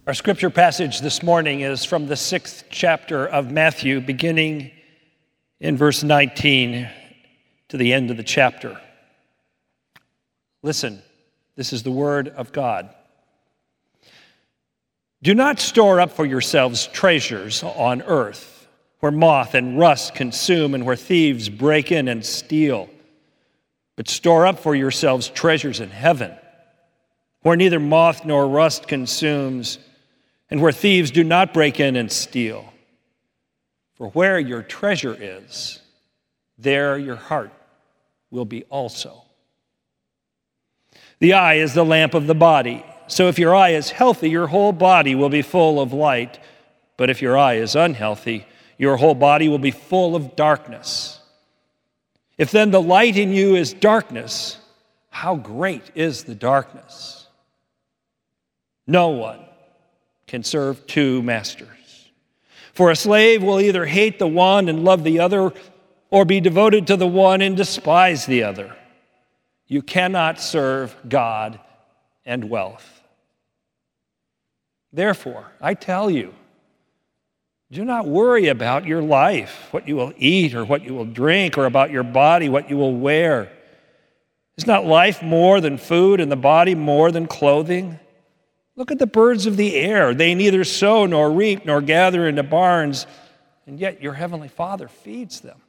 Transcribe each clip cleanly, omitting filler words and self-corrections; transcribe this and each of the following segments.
Our scripture passage this morning is from the 6th chapter of Matthew, beginning in verse 19 to the end of the chapter. Listen, this is the word of God. Do not store up for yourselves treasures on earth, where moth and rust consume and where thieves break in and steal. But store up for yourselves treasures in heaven, where neither moth nor rust consumes, and where thieves do not break in and steal. For where your treasure is, there your heart will be also. The eye is the lamp of the body. So if your eye is healthy, your whole body will be full of light. But if your eye is unhealthy, your whole body will be full of darkness. If then the light in you is darkness, how great is the darkness? No one can serve two masters. For a slave will either hate the one and love the other, or be devoted to the one and despise the other. You cannot serve God and wealth. Therefore, I tell you, do not worry about your life, what you will eat or what you will drink, or about your body, what you will wear. Is not life more than food and the body more than clothing? Look at the birds of the air. They neither sow nor reap nor gather into barns, and yet your heavenly Father feeds them.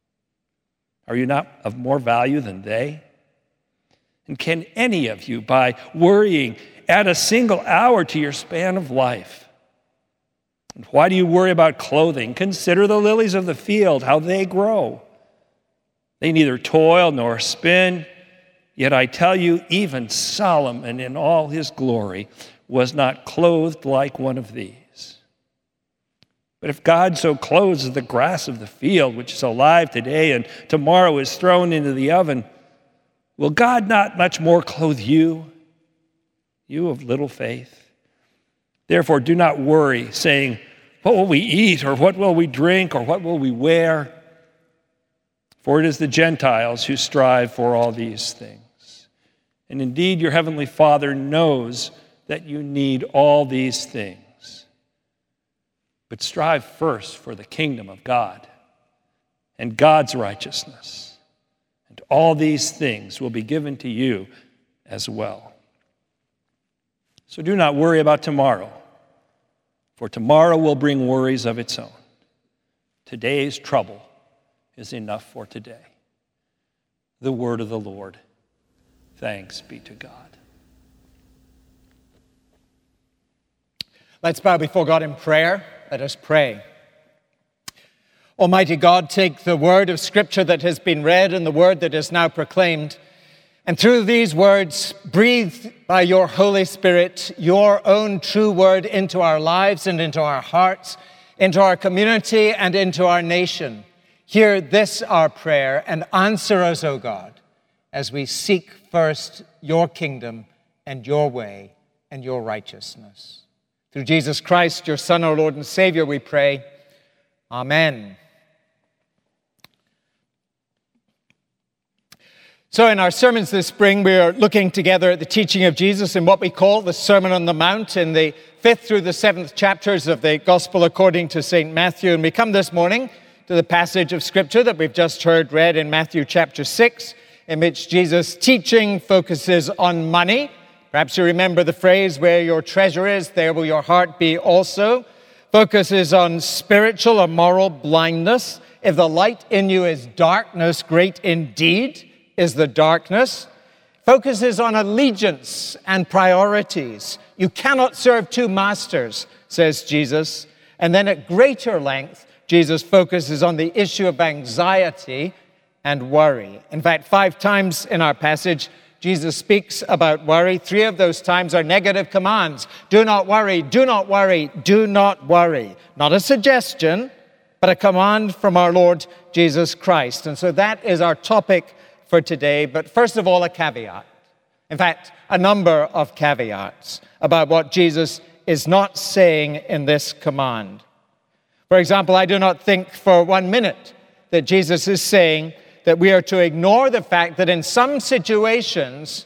Are you not of more value than they? And can any of you, by worrying, add a single hour to your span of life? And why do you worry about clothing? Consider the lilies of the field, how they grow. They neither toil nor spin. Yet I tell you, even Solomon in all his glory was not clothed like one of these. But if God so clothes the grass of the field, which is alive today and tomorrow is thrown into the oven, will God not much more clothe you, you of little faith? Therefore, do not worry, saying, what will we eat, or what will we drink, or what will we wear? For it is the Gentiles who strive for all these things. And indeed, your heavenly Father knows that you need all these things. But strive first for the kingdom of God and God's righteousness, and all these things will be given to you as well. So do not worry about tomorrow, for tomorrow will bring worries of its own. Today's trouble is enough for today. The word of the Lord. Thanks be to God. Let's bow before God in prayer. Let us pray. Almighty God, take the word of Scripture that has been read and the word that is now proclaimed, and through these words, breathe by your Holy Spirit your own true word into our lives and into our hearts, into our community and into our nation. Hear this, our prayer, and answer us, O God, as we seek first your kingdom and your way and your righteousness. Through Jesus Christ, your Son, our Lord and Savior, we pray. Amen. So in our sermons this spring, we are looking together at the teaching of Jesus in what we call the Sermon on the Mount in the 5th through the 7th chapters of the Gospel according to St. Matthew. And we come this morning to the passage of Scripture that we've just heard read in Matthew chapter 6, in which Jesus' teaching focuses on money. Perhaps you remember the phrase, where your treasure is, there will your heart be also. Focuses on spiritual or moral blindness. If the light in you is darkness, great indeed is the darkness. Focuses on allegiance and priorities. You cannot serve two masters, says Jesus. And then at greater length, Jesus focuses on the issue of anxiety and worry. In fact, 5 times in our passage, Jesus speaks about worry. 3 of those times are negative commands. Do not worry, do not worry, do not worry. Not a suggestion, but a command from our Lord Jesus Christ. And so that is our topic for today. But first of all, a caveat. In fact, a number of caveats about what Jesus is not saying in this command. For example, I do not think for 1 minute that Jesus is saying that we are to ignore the fact that in some situations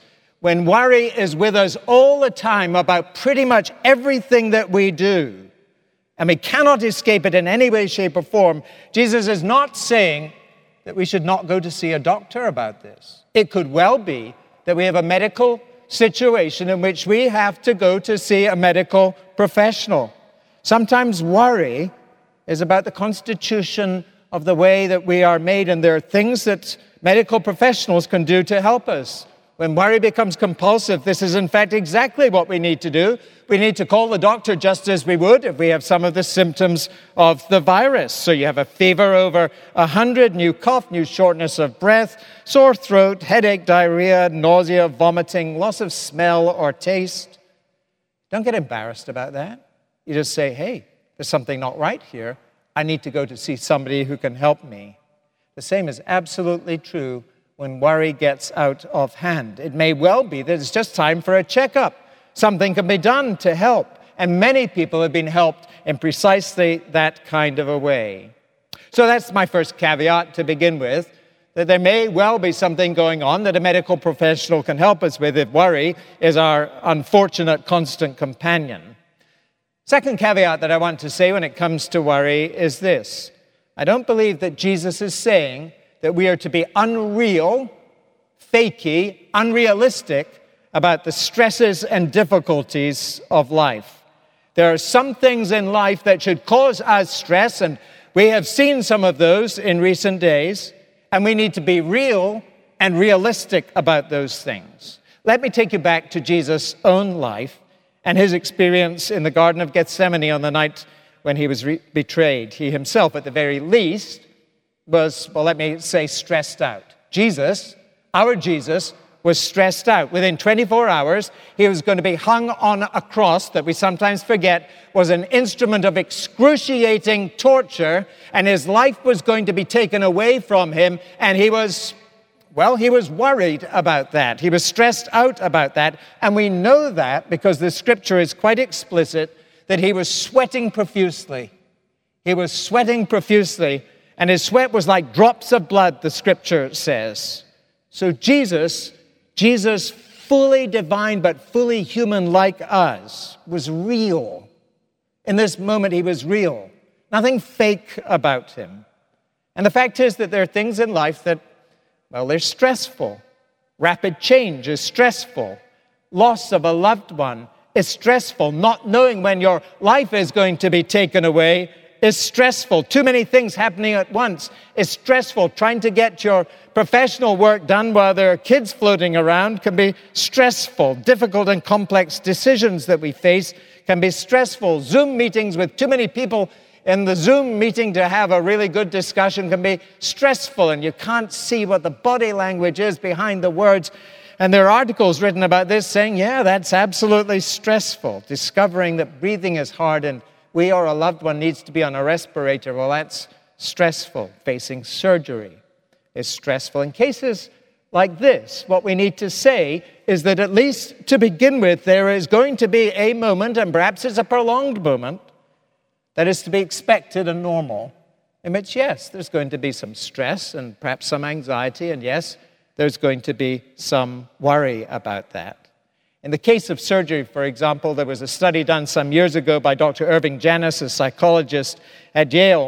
when worry is with us all the time about pretty much everything that we do, and we cannot escape it in any way, shape, or form, Jesus is not saying that we should not go to see a doctor about this. It could well be that we have a medical situation in which we have to go to see a medical professional. Sometimes worry is about the constitution of the way that we are made, and there are things that medical professionals can do to help us. When worry becomes compulsive, this is in fact exactly what we need to do. We need to call the doctor just as we would if we have some of the symptoms of the virus. So you have a fever over 100, new cough, new shortness of breath, sore throat, headache, diarrhea, nausea, vomiting, loss of smell or taste. Don't get embarrassed about that. You just say, hey, there's something not right here. I need to go to see somebody who can help me. The same is absolutely true when worry gets out of hand. It may well be that it's just time for a checkup. Something can be done to help. And many people have been helped in precisely that kind of a way. So that's my first caveat to begin with, that there may well be something going on that a medical professional can help us with if worry is our unfortunate constant companion. Second caveat that I want to say when it comes to worry is this. I don't believe that Jesus is saying that we are to be unreal, fakey, unrealistic about the stresses and difficulties of life. There are some things in life that should cause us stress, and we have seen some of those in recent days, and we need to be real and realistic about those things. Let me take you back to Jesus' own life and his experience in the Garden of Gethsemane on the night when he was betrayed. He himself, at the very least, was, well, let me say, stressed out. Jesus, our Jesus, was stressed out. Within 24 hours, he was going to be hung on a cross that we sometimes forget was an instrument of excruciating torture, and his life was going to be taken away from him, and he was worried about that. He was stressed out about that, and we know that because the scripture is quite explicit that he was sweating profusely. He was sweating profusely, and his sweat was like drops of blood, the scripture says. So Jesus, fully divine but fully human like us, was real. In this moment, he was real. Nothing fake about him. And the fact is that there are things in life that, well, they're stressful. Rapid change is stressful. Loss of a loved one is stressful. Not knowing when your life is going to be taken away is stressful. Too many things happening at once is stressful. Trying to get your professional work done while there are kids floating around can be stressful. Difficult and complex decisions that we face can be stressful. Zoom meetings with too many people in the Zoom meeting to have a really good discussion can be stressful, and you can't see what the body language is behind the words. And there are articles written about this saying, yeah, that's absolutely stressful. Discovering that breathing is hard and we or a loved one needs to be on a respirator, well, that's stressful. Facing surgery is stressful. In cases like this, what we need to say is that at least to begin with, there is going to be a moment, and perhaps it's a prolonged moment, that is to be expected and normal, in which, yes, there's going to be some stress and perhaps some anxiety, and yes, there's going to be some worry about that. In the case of surgery, for example, there was a study done some years ago by Dr. Irving Janis, a psychologist at Yale,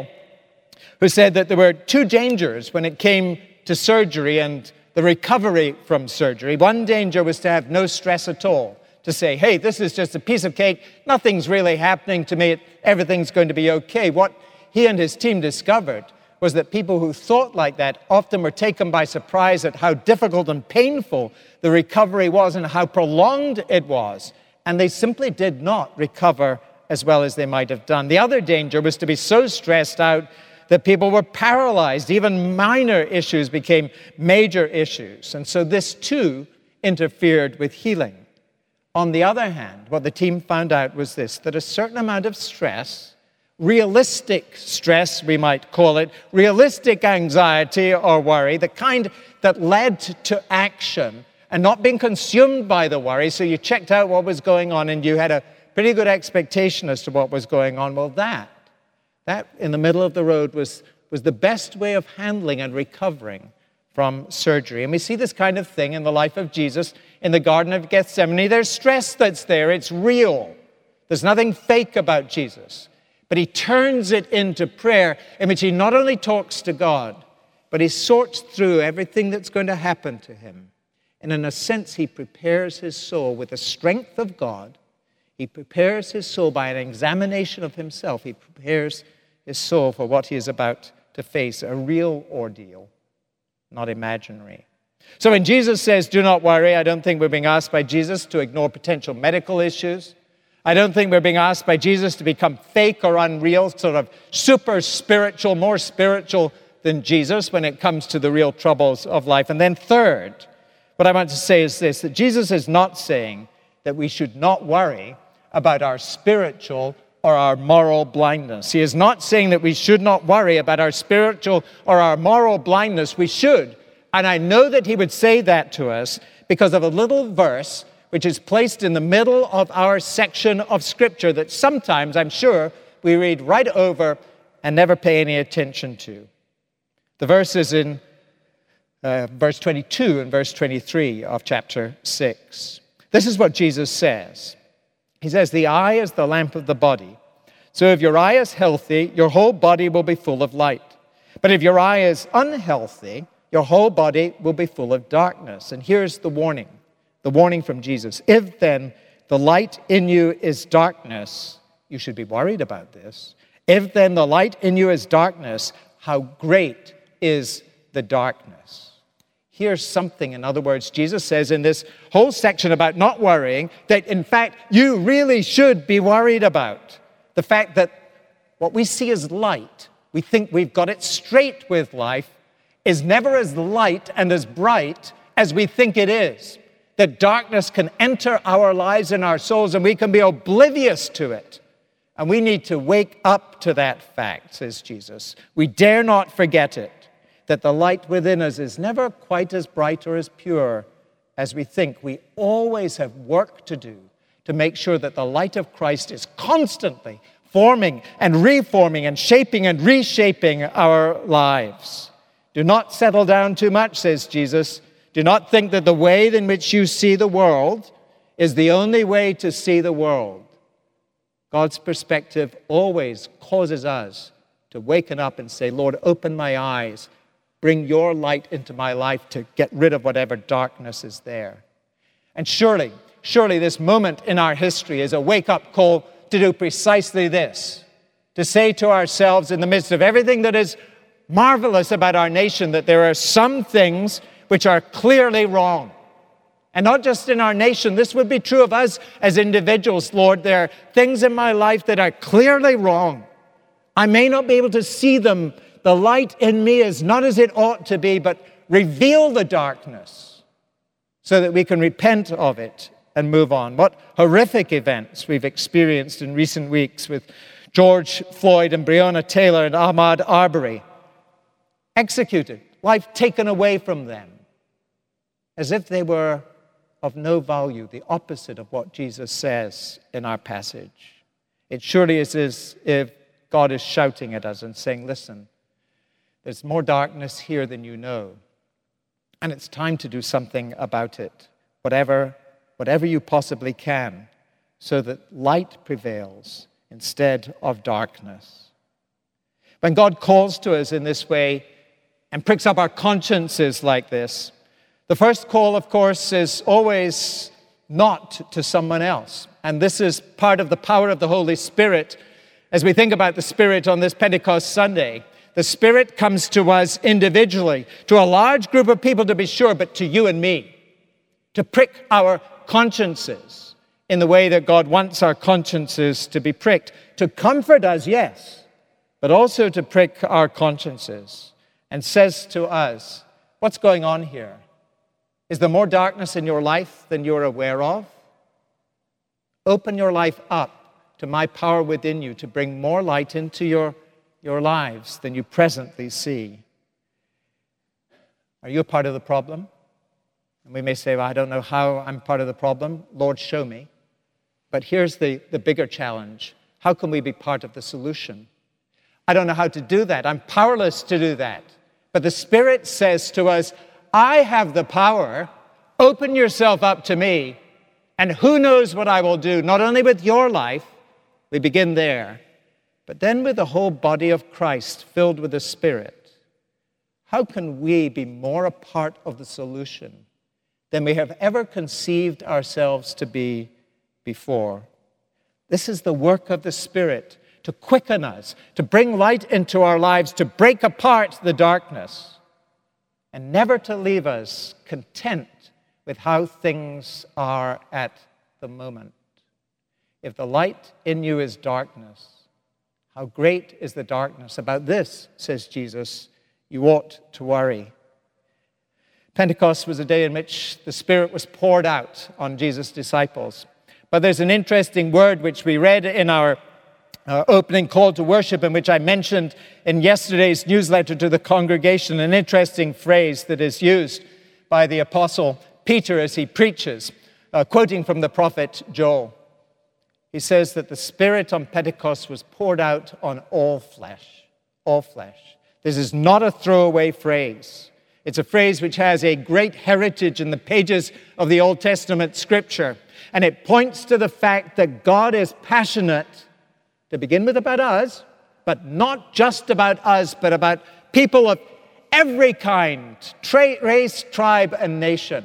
who said that there were two dangers when it came to surgery and the recovery from surgery. One danger was to have no stress at all, to say, hey, this is just a piece of cake, nothing's really happening to me, everything's going to be okay. What he and his team discovered was that people who thought like that often were taken by surprise at how difficult and painful the recovery was and how prolonged it was. And they simply did not recover as well as they might have done. The other danger was to be so stressed out that people were paralyzed. Even minor issues became major issues. And so this too interfered with healing. On the other hand, what the team found out was this, that a certain amount of stress, realistic stress, we might call it, realistic anxiety or worry, the kind that led to action and not being consumed by the worry, so you checked out what was going on and you had a pretty good expectation as to what was going on. Well, that in the middle of the road was the best way of handling and recovering from surgery. And we see this kind of thing in the life of Jesus in the Garden of Gethsemane. There's stress that's there. It's real. There's nothing fake about Jesus. But he turns it into prayer in which he not only talks to God, but he sorts through everything that's going to happen to him. And in a sense, he prepares his soul with the strength of God. He prepares his soul by an examination of himself. He prepares his soul for what he is about to face, a real ordeal, not imaginary. So when Jesus says, do not worry, I don't think we're being asked by Jesus to ignore potential medical issues. I don't think we're being asked by Jesus to become fake or unreal, sort of super spiritual, more spiritual than Jesus when it comes to the real troubles of life. And then third, what I want to say is this, that Jesus is not saying that we should not worry about our spiritual or our moral blindness. He is not saying that we should not worry about our spiritual or our moral blindness. We should. And I know that he would say that to us because of a little verse which is placed in the middle of our section of Scripture that sometimes, I'm sure, we read right over and never pay any attention to. The verse is in verse 22 and verse 23 of chapter 6. This is what Jesus says. He says, the eye is the lamp of the body. So if your eye is healthy, your whole body will be full of light. But if your eye is unhealthy, your whole body will be full of darkness. And here's the warning from Jesus. If then the light in you is darkness, you should be worried about this. If then the light in you is darkness, how great is the darkness? Here's something, in other words, Jesus says in this whole section about not worrying, that in fact you really should be worried about. The fact that what we see as light, we think we've got it straight with life, is never as light and as bright as we think it is. That darkness can enter our lives and our souls and we can be oblivious to it. And we need to wake up to that fact, says Jesus. We dare not forget it, that the light within us is never quite as bright or as pure as we think. We always have work to do to make sure that the light of Christ is constantly forming and reforming and shaping and reshaping our lives. Do not settle down too much, says Jesus. Do not think that the way in which you see the world is the only way to see the world. God's perspective always causes us to waken up and say, Lord, open my eyes. Bring your light into my life to get rid of whatever darkness is there. And surely this moment in our history is a wake-up call to do precisely this. To say to ourselves in the midst of everything that is marvelous about our nation, that there are some things which are clearly wrong. And not just in our nation, this would be true of us as individuals, Lord. There are things in my life that are clearly wrong. I may not be able to see them. The light in me is not as it ought to be, but reveal the darkness so that we can repent of it and move on. What horrific events we've experienced in recent weeks with George Floyd and Breonna Taylor and Ahmaud Arbery. Executed, life taken away from them, as if they were of no value, the opposite of what Jesus says in our passage. It surely is as if God is shouting at us and saying, listen, there's more darkness here than you know, and it's time to do something about it, whatever you possibly can, so that light prevails instead of darkness. When God calls to us in this way and pricks up our consciences like this, the first call, of course, is always not to someone else. And this is part of the power of the Holy Spirit. As we think about the Spirit on this Pentecost Sunday, the Spirit comes to us individually, to a large group of people to be sure, but to you and me, to prick our consciences in the way that God wants our consciences to be pricked, to comfort us, yes, but also to prick our consciences, and says to us, what's going on here? Is there more darkness in your life than you're aware of? Open your life up to my power within you to bring more light into your lives than you presently see. Are you a part of the problem? And we may say, well, I don't know how I'm part of the problem. Lord, show me. But here's the bigger challenge. How can we be part of the solution? I don't know how to do that. I'm powerless to do that. But the Spirit says to us, I have the power. Open yourself up to me, and who knows what I will do, not only with your life, we begin there, but then with the whole body of Christ filled with the Spirit. How can we be more a part of the solution than we have ever conceived ourselves to be before? This is the work of the Spirit, to quicken us, to bring light into our lives, to break apart the darkness, and never to leave us content with how things are at the moment. If the light in you is darkness, how great is the darkness. About this, says Jesus, you ought to worry. Pentecost was a day in which the Spirit was poured out on Jesus' disciples. But there's an interesting word which we read in our opening call to worship, and which I mentioned in yesterday's newsletter to the congregation, an interesting phrase that is used by the Apostle Peter as he preaches, quoting from the prophet Joel. He says that the Spirit on Pentecost was poured out on all flesh. All flesh. This is not a throwaway phrase. It's a phrase which has a great heritage in the pages of the Old Testament Scripture. And it points to the fact that God is passionate, to begin with, about us, but not just about us, but about people of every kind, race, tribe, and nation.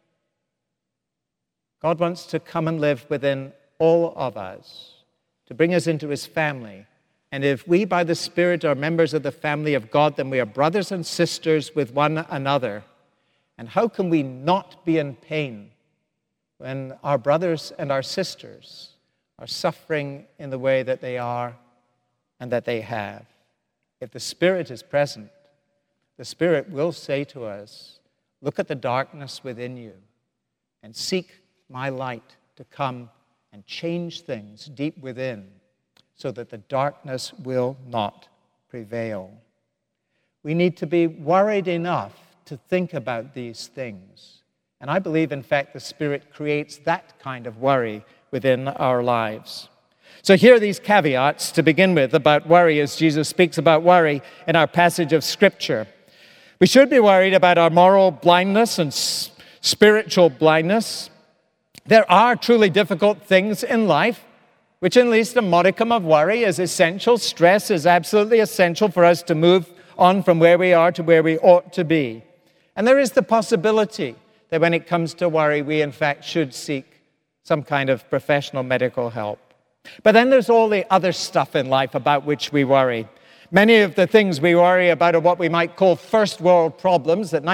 God wants to come and live within all of us, to bring us into his family. And if we, by the Spirit, are members of the family of God, then we are brothers and sisters with one another. And how can we not be in pain when our brothers and our sisters are suffering in the way that they are and that they have? If the Spirit is present, the Spirit will say to us, look at the darkness within you and seek my light to come and change things deep within so that the darkness will not prevail. We need to be worried enough to think about these things. And I believe, in fact, the Spirit creates that kind of worry within our lives. So here are these caveats to begin with about worry as Jesus speaks about worry in our passage of Scripture. We should be worried about our moral blindness and spiritual blindness. There are truly difficult things in life, which at least a modicum of worry is essential. Stress is absolutely essential for us to move on from where we are to where we ought to be. And there is the possibility that when it comes to worry, we in fact should seek some kind of professional medical help. But then there's all the other stuff in life about which we worry. Many of the things we worry about are what we might call first world problems that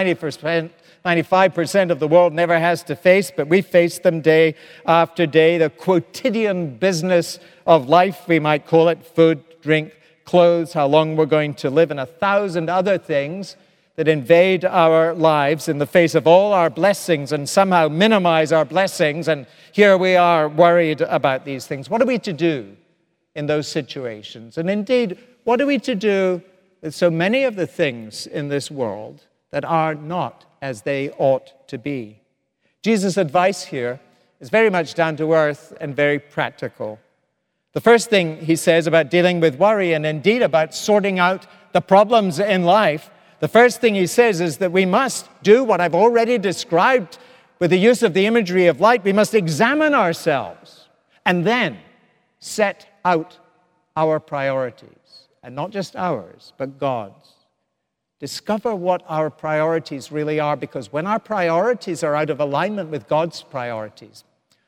95% of the world never has to face, but we face them day after day. The quotidian business of life, we might call it: food, drink, clothes, how long we're going to live, and 1,000 other things that invade our lives in the face of all our blessings and somehow minimize our blessings. And here we are worried about these things. What are we to do in those situations? And indeed, what are we to do with so many of the things in this world that are not as they ought to be? Jesus' advice here is very much down to earth and very practical. The first thing he says about dealing with worry, and indeed about sorting out the problems in life, the first thing he says is that we must do what I've already described with the use of the imagery of light. We must examine ourselves and then set out our priorities. And not just ours, but God's. Discover what our priorities really are, because when our priorities are out of alignment with God's priorities,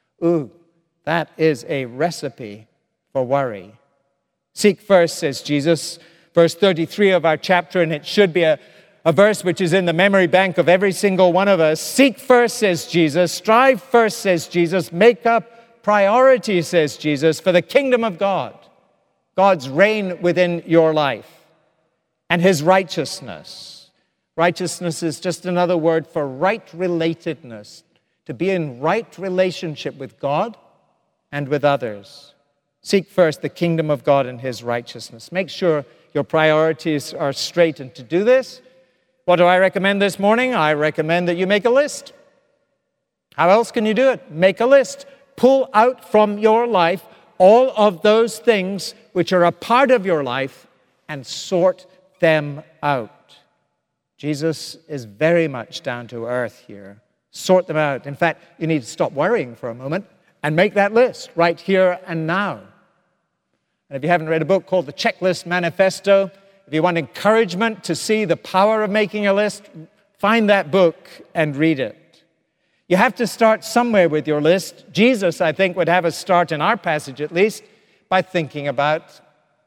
that is a recipe for worry. Seek first, says Jesus, verse 33 of our chapter, and it should be a verse which is in the memory bank of every single one of us. Seek first, says Jesus. Strive first, says Jesus. Make up priorities, says Jesus, for the kingdom of God, God's reign within your life, and his righteousness. Righteousness is just another word for right relatedness, to be in right relationship with God and with others. Seek first the kingdom of God and his righteousness. Make sure your priorities are straight. And to do this, what do I recommend this morning? I recommend that you make a list. How else can you do it? Make a list. Pull out from your life all of those things which are a part of your life and sort them out. Jesus is very much down to earth here Sort them out. In fact, you need to stop worrying for a moment and make that list right here and now. And if you haven't read a book called The Checklist Manifesto, if you want encouragement to see the power of making a list, find that book and read it. You have to start somewhere with your list. Jesus, I think, would have us start, in our passage at least, by thinking about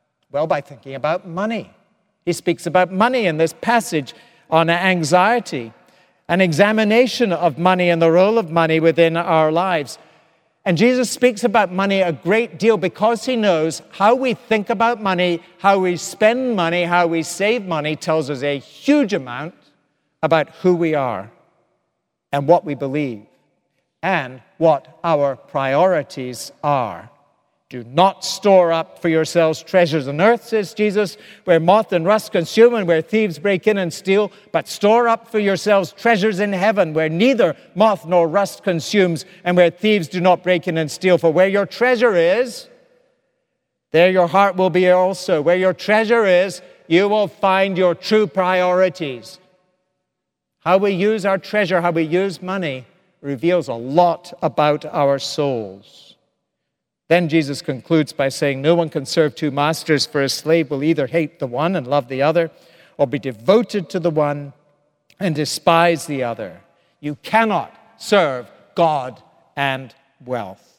money. He speaks about money in this passage on anxiety, an examination of money and the role of money within our lives. And Jesus speaks about money a great deal because he knows how we think about money, how we spend money, how we save money tells us a huge amount about who we are and what we believe and what our priorities are. Do not store up for yourselves treasures on earth, says Jesus, where moth and rust consume and where thieves break in and steal, but store up for yourselves treasures in heaven, where neither moth nor rust consumes and where thieves do not break in and steal. For where your treasure is, there your heart will be also. Where your treasure is, you will find your true priorities. How we use our treasure, how we use money, reveals a lot about our souls. Then Jesus concludes by saying, no one can serve two masters, for a slave will either hate the one and love the other, or be devoted to the one and despise the other. You cannot serve God and wealth.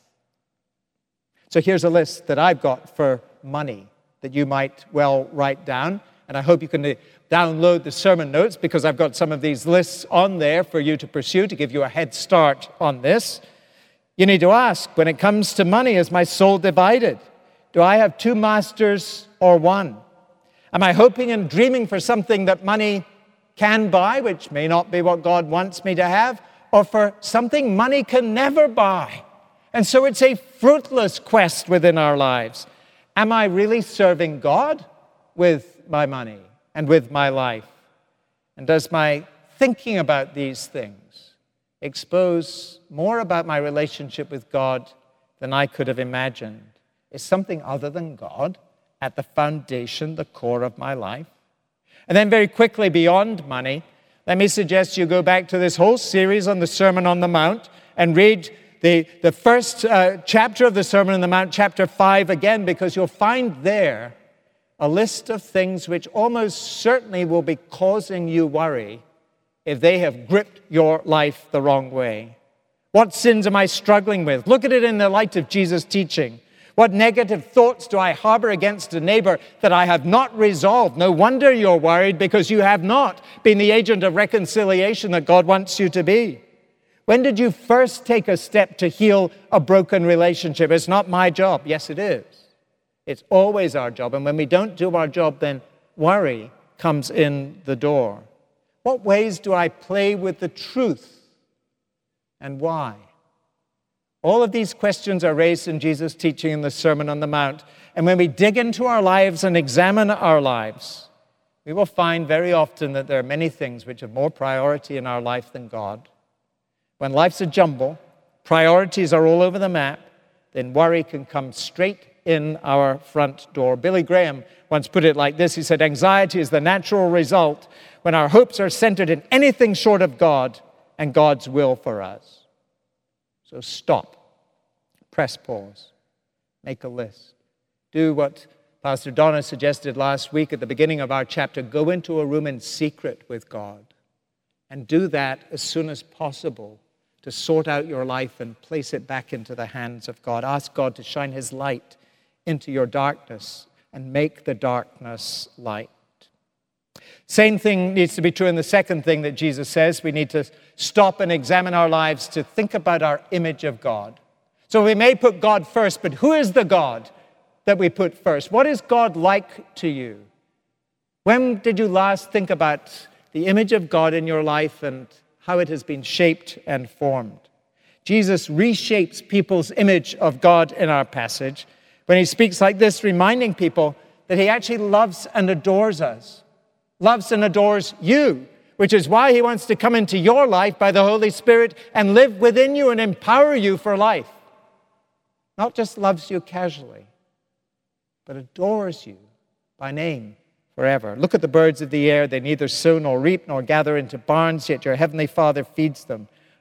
So here's a list that I've got for money that you might well write down. And I hope you can download the sermon notes because I've got some of these lists on there for you to pursue to give you a head start on this. You need to ask, when it comes to money, is my soul divided? Do I have two masters or one? Am I hoping and dreaming for something that money can buy, which may not be what God wants me to have, or for something money can never buy? And so it's a fruitless quest within our lives. Am I really serving God with my money and with my life? And does my thinking about these things expose more about my relationship with God than I could have imagined? Is something other than God at the foundation, the core of my life? And then very quickly, beyond money, let me suggest you go back to this whole series on the Sermon on the Mount and read the first chapter of the Sermon on the Mount, chapter 5 again, because you'll find there a list of things which almost certainly will be causing you worry if they have gripped your life the wrong way. What sins am I struggling with? Look at it in the light of Jesus' teaching. What negative thoughts do I harbor against a neighbor that I have not resolved? No wonder you're worried, because you have not been the agent of reconciliation that God wants you to be. When did you first take a step to heal a broken relationship? It's not my job. Yes, it is. It's always our job. And when we don't do our job, then worry comes in the door. What ways do I play with the truth, and why? All of these questions are raised in Jesus' teaching in the Sermon on the Mount. And when we dig into our lives and examine our lives, we will find very often that there are many things which have more priority in our life than God. When life's a jumble, priorities are all over the map, then worry can come straight in our front door. Billy Graham once put it like this. He said, anxiety is the natural result when our hopes are centered in anything short of God and God's will for us. So stop, press pause, make a list. Do what Pastor Donna suggested last week at the beginning of our chapter. Go into a room in secret with God and do that as soon as possible to sort out your life and place it back into the hands of God. Ask God to shine his light into your darkness and make the darkness light. Same thing needs to be true in the second thing that Jesus says. We need to stop and examine our lives to think about our image of God. So we may put God first, but who is the God that we put first? What is God like to you? When did you last think about the image of God in your life and how it has been shaped and formed? Jesus reshapes people's image of God in our passage when he speaks like this, reminding people that he actually loves and adores us, loves and adores you, which is why he wants to come into your life by the Holy Spirit and live within you and empower you for life. Not just loves you casually, but adores you by name forever. Look at the birds of the air. They neither sow nor reap nor gather into barns, yet your heavenly Father feeds them.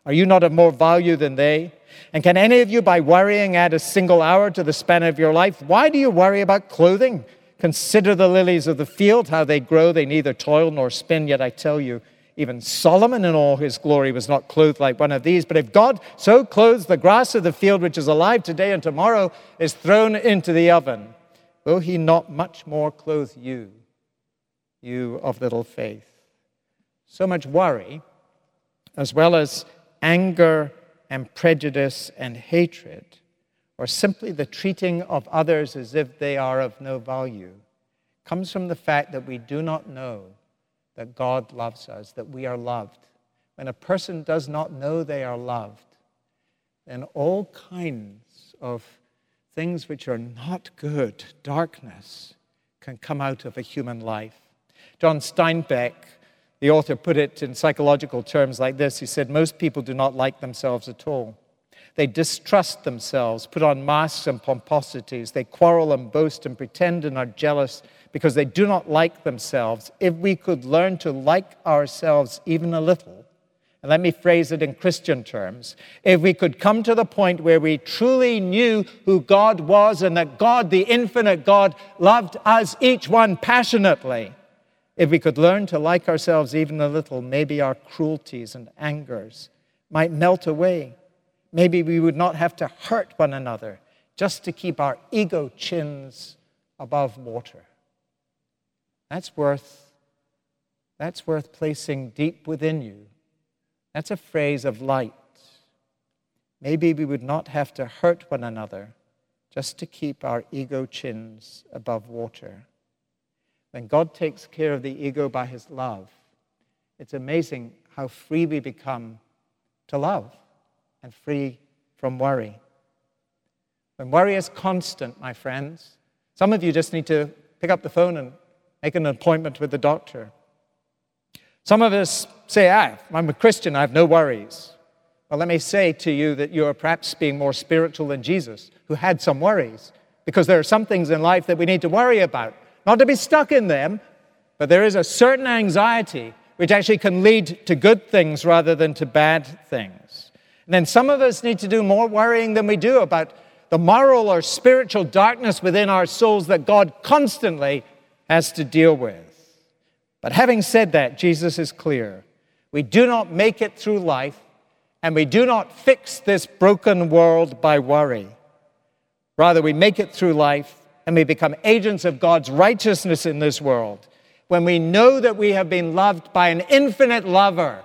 Are you not of more value than they? And can any of you, by worrying, add a single hour to the span of your life? Why do you worry about clothing? Consider the lilies of the field, how they grow. They neither toil nor spin. Yet I tell you, even Solomon in all his glory was not clothed like one of these. But if God so clothes the grass of the field, which is alive today and tomorrow is thrown into the oven, will he not much more clothe you, you of little faith? So much worry, as well as anger and prejudice and hatred, or simply the treating of others as if they are of no value, comes from the fact that we do not know that God loves us, that we are loved. When a person does not know they are loved, then all kinds of things which are not good, darkness, can come out of a human life. John Steinbeck, the author, put it in psychological terms like this. He said, most people do not like themselves at all. They distrust themselves, put on masks and pomposities. They quarrel and boast and pretend and are jealous because they do not like themselves. If we could learn to like ourselves even a little, and let me phrase it in Christian terms, if we could come to the point where we truly knew who God was and that God, the infinite God, loved us each one passionately, if we could learn to like ourselves even a little, maybe our cruelties and angers might melt away. Maybe we would not have to hurt one another just to keep our ego chins above water. That's worth placing deep within you. That's a phrase of light. Maybe we would not have to hurt one another just to keep our ego chins above water. When God takes care of the ego by his love, it's amazing how free we become to love and free from worry. When worry is constant, my friends, some of you just need to pick up the phone and make an appointment with the doctor. Some of us say, I'm a Christian, I have no worries. Well, let me say to you that you are perhaps being more spiritual than Jesus, who had some worries, because there are some things in life that we need to worry about. Not to be stuck in them, but there is a certain anxiety which actually can lead to good things rather than to bad things. And then some of us need to do more worrying than we do about the moral or spiritual darkness within our souls that God constantly has to deal with. But having said that, Jesus is clear. We do not make it through life, and we do not fix this broken world by worry. Rather, we make it through life, and we become agents of God's righteousness in this world when we know that we have been loved by an infinite lover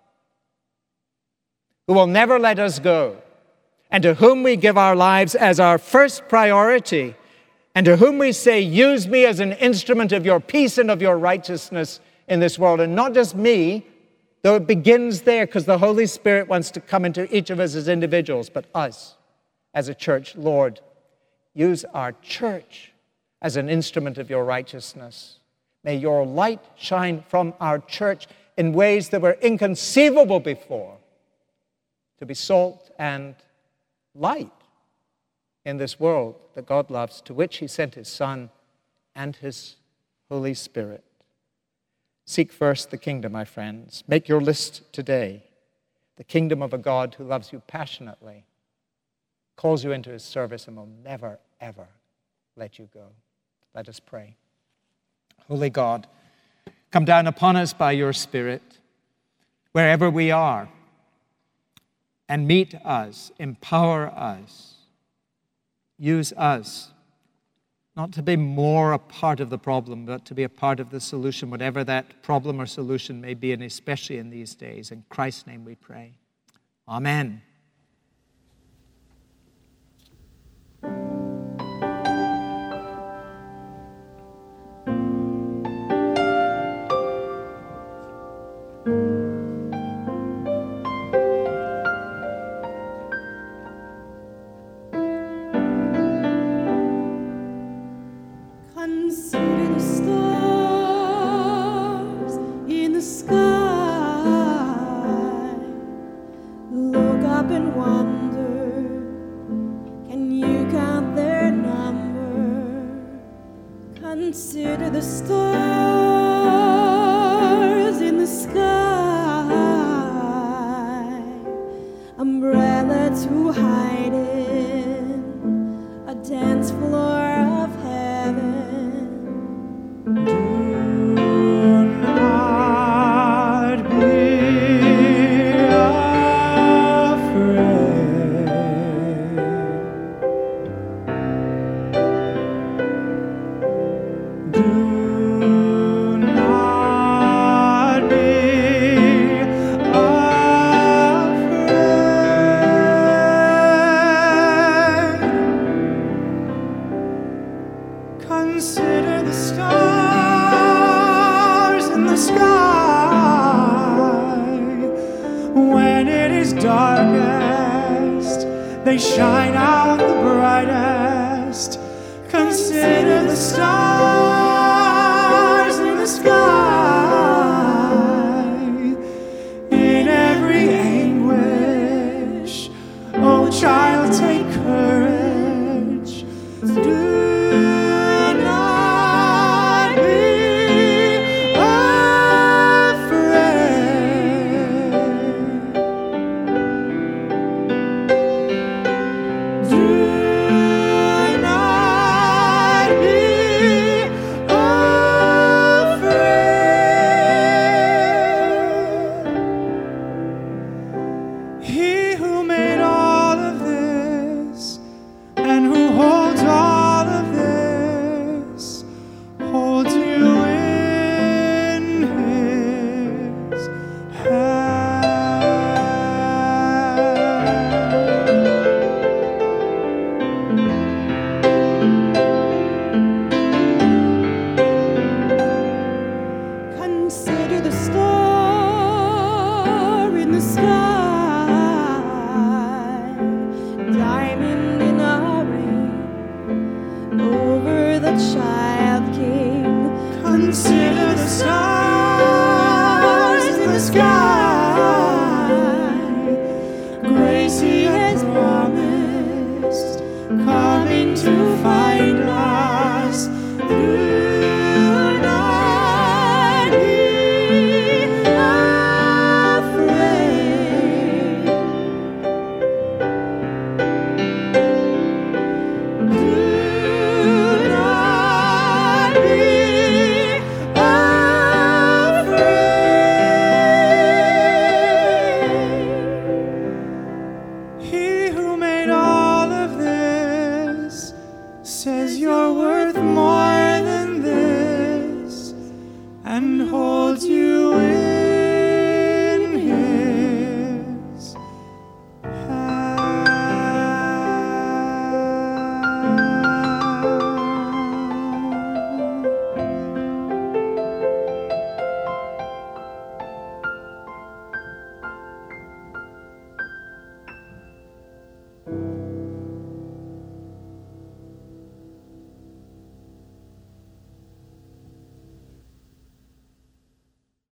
who will never let us go, and to whom we give our lives as our first priority, and to whom we say, use me as an instrument of your peace and of your righteousness in this world. And not just me, though it begins there because the Holy Spirit wants to come into each of us as individuals, but us as a church. Lord, use our church as an instrument of your righteousness. May your light shine from our church in ways that were inconceivable before, to be salt and light in this world that God loves, to which he sent his Son and his Holy Spirit. Seek first the kingdom, my friends. Make your list today. The kingdom of a God who loves you passionately, calls you into his service, and will never, ever let you go. Let us pray. Holy God, come down upon us by your Spirit, wherever we are, and meet us, empower us, use us, not to be more a part of the problem, but to be a part of the solution, whatever that problem or solution may be, and especially in these days. In Christ's name we pray. Amen. Consider the stars in the sky. Look up and wonder, can you count their number? Consider the stars in the sky. floor of heaven. Do not be afraid. Do not be afraid. Consider the stars in the sky. When it is darkest, they shine out the brightest. Consider the stars in the sky. In every anguish, oh child, take courage. Do not be afraid. Do not be afraid. He who made all of this and who holds all of this holds you in his hand. Consider the star in the sky, diamond in a ring over the child king. Consider the stars in the sky. Grace he has promised, coming to find us. Do not be afraid. Do not be afraid. He who made all of this says you're worth more than this and holds you